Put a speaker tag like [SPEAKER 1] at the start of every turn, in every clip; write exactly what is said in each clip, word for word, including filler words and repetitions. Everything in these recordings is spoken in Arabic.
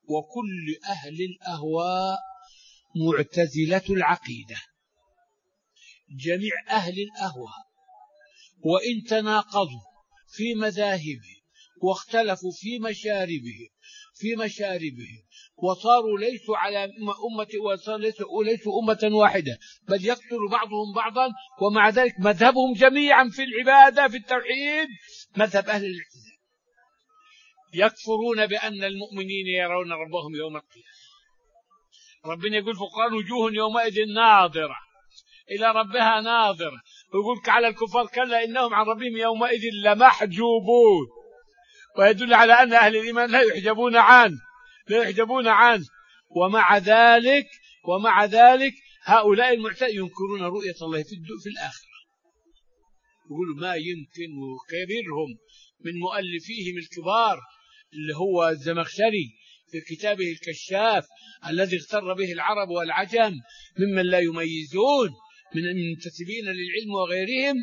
[SPEAKER 1] وكل أهل الأهواء معتزلة العقيدة. جميع أهل الأهواء وإن تناقضوا في مذاهبهم واختلفوا في مشاربهم في مشاربهم وصاروا ليسوا على أمة وصاروا ليسوا, ليسوا أمة واحدة، بل يقتل بعضهم بعضا، ومع ذلك مذهبهم جميعا في العبادة في التوحيد مذهب أهل الاعتزال. يكفرون بأن المؤمنين يرون ربهم يوم القيامة. ربنا يقول في القرآن وجوه يومئذ ناظرة إلى ربها ناظرة، ويقول على الكفار كلا إنهم عن ربهم يومئذ لمحجوبون، ويدل على أن أهل الإيمان لا يحجبون عنه لا يحجبون عنه ومع ذلك ومع ذلك هؤلاء المعتزلة ينكرون رؤية الله في في الآخرة. يقولوا ما يمكن، وكبيرهم من مؤلفيهم الكبار اللي هو الزمخشري في كتابه الكشاف الذي اغتر به العرب والعجم ممن لا يميزون من المنتسبين للعلم وغيرهم،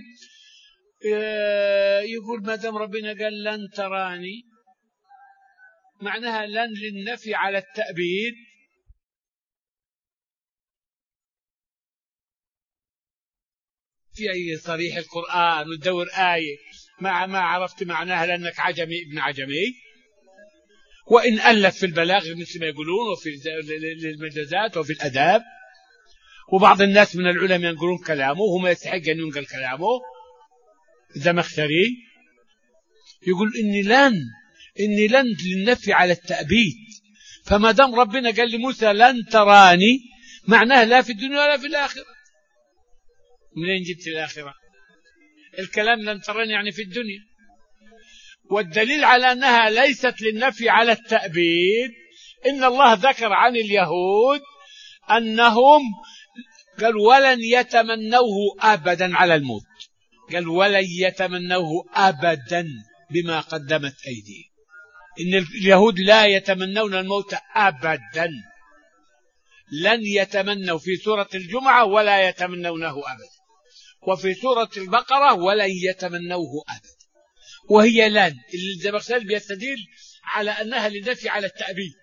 [SPEAKER 1] يقول ما دام ربنا قال لن تراني معناها لن للنفي على التأبيد، في أي صريح القرآن وتدور آية مع ما عرفت معناها لأنك عجمي ابن عجمي، وإن ألف في البلاغ مثل ما يقولون وفي المجازات وفي الأداب، وبعض الناس من العلماء ينقلون كلامه وهم يستحق أن ينقل كلامه. زمخشري يقول إني لن إني لن للنفي على التأبيد، فما دام ربنا قال لموسى لن تراني معناه لا في الدنيا ولا في الآخرة. منين جبت الآخرة؟ الكلام لن تراني يعني في الدنيا، والدليل على أنها ليست للنفي على التأبيد إن الله ذكر عن اليهود أنهم قال ولن يتمنوه أبدا على الموت، قال ولن يتمنوه أبدا بما قدمت أيديهم. إن اليهود لا يتمنون الموت أبدا، لن يتمنوا في سورة الجمعة ولا يتمنونه أبدا، وفي سورة البقرة ولن يتمنوه أبدا، وهي لن الزمخشري بيستدل على أنها للنفي على التأبيد.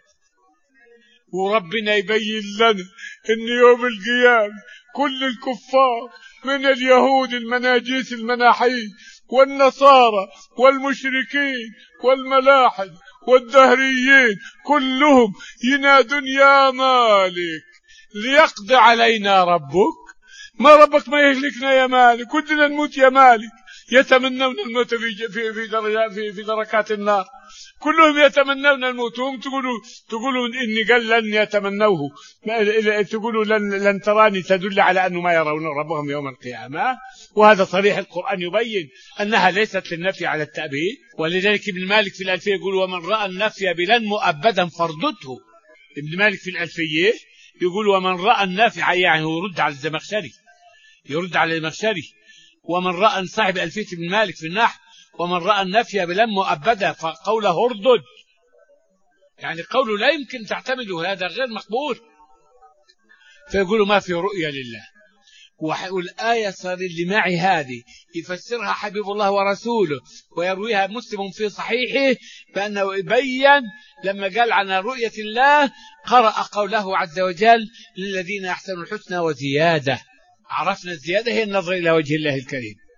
[SPEAKER 1] وربنا يبين لنا إن يوم القيامة كل الكفار من اليهود المناجيس المناحين والنصارى والمشركين والملاحد والدهريين كلهم ينادون يا مالك ليقضي علينا ربك، ما ربك ما يهلكنا يا مالك، كلنا نموت يا مالك. يتمنون الموت في في في درجات في, في دركات النار، كلهم يتمنون الموت، وهم تقولوا تقولوا إني قال لن يتمنوه، تقولوا لن لن تراني تدل على أنه ما يرون ربهم يوم القيامة. وهذا صريح القرآن يبين أنها ليست للنفي على التأبيد. ولذلك ابن مالك في الألفية يقول ومن رأى النفي بلن مؤبدا فردته. ابن مالك في الألفية يقول ومن رأى النفي يعني يرد على الزمخشري يرد على الزمخشري ومن رأى صاحب ألفية ابن مالك في النحو ومن رأى النفي بلن مؤبدا فقوله اردد، يعني قوله لا يمكن تعتمده، هذا غير مقبول. فيقولوا ما في رؤية لله. والآية صار اللي معي هذه يفسرها حبيب الله ورسوله ويرويها مسلم في صحيحه، فأنه يبين لما قال عن رؤية الله قرأ قوله عز وجل للذين أحسنوا الحسنى وزيادة. عرفنا الزيادة هي النظر إلى وجه الله الكريم.